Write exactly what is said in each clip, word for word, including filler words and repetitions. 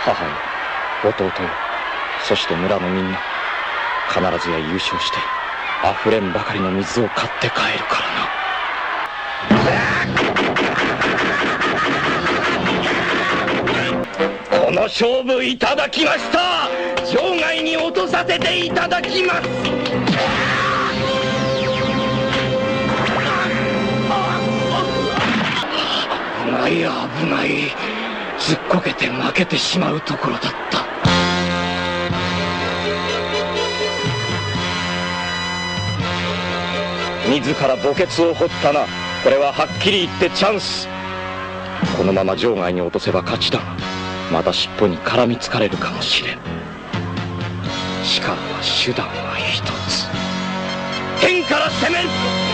母よ、弟よ、そして村のみんな、必ずや優勝して溢れんばかりの水を買って帰るからな。この勝負いただきました。場外に落とさせていただきます。危ない危ない、ずっこけて負けてしまうところだった。自ら墓穴を掘ったな。これははっきり言ってチャンス。このまま場外に落とせば勝ちだが、また尻尾に絡みつかれるかもしれん。しからば手段は一つ。天から攻める。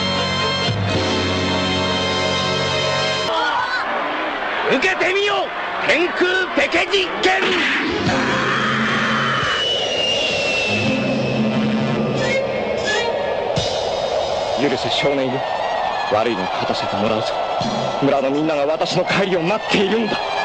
受けてみよう、天空ペケ実験。許せ少年よ、悪いの勝たせてもらうぞ。村のみんなが私の帰りを待っているんだ。